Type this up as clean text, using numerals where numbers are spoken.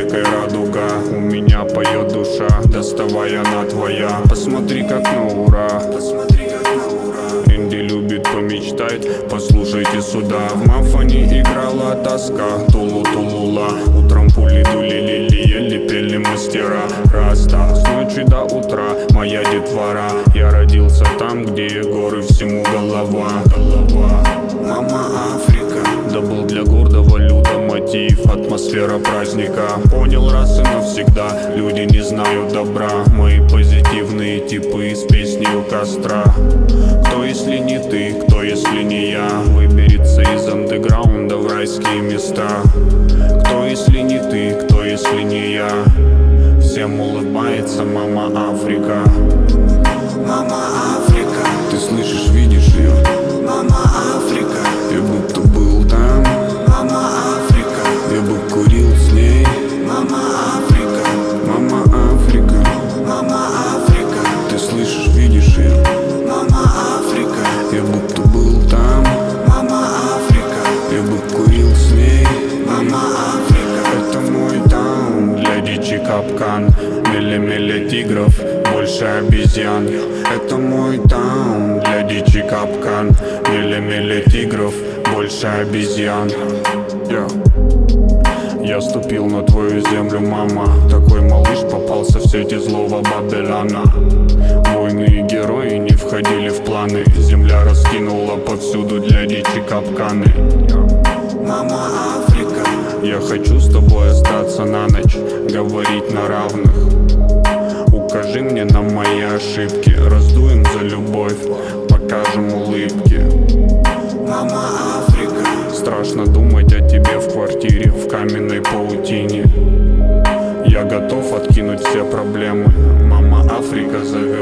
рекой радуга. У меня поет душа, доставай, она твоя. Посмотри, как на ура. Инди любит помечтать, послушайте сюда. В Мафоне играла тоска, тулу-тулула. Утром пули дули, лили, пели мастера. Раста, с ночи до утра моя детвора. Я родился там, где горы, всему голова. Мама Африка, да был для гордого люда мотив. Атмосфера праздника, понял раз и навсегда. Люди не знают добра, мои позитивные типы с песней у костра. Кто если не ты, кто если не я, выберется из андеграунда в райские места. Кто если не ты, кто если не я, всем улыбается мама Африка. Мама Африка, ты слышишь, видишь ее? мама Африка, Я будто был там, мама Африка, я бы курил с ней. мама Африка, Мама Африка, мама Африка, ты слышишь, видишь ее? мама Африка, Я будто был там, мама Африка, я бы курил с ней. мама Африка. Это мой таун, для дичи капкан. Меле-меле тигров, больше обезьян. Это мой таун, для дичи капкан. Меле-меле тигров, больше обезьян. Я ступил на твою землю, мама. Такой малыш попался в сети злого Бабеляна. Войны и герои не входили в планы. Земля раскинула повсюду для дичи капканы. Мама Африка, я хочу с тобой остаться на ночь, говорить на равных. Укажи мне на мои ошибки, раздуем за любовь, покажем улыбки. Мама Африка, страшно думать о тебе в квартире, в каменной паутине. Я готов откинуть все проблемы, мама Африка зовет.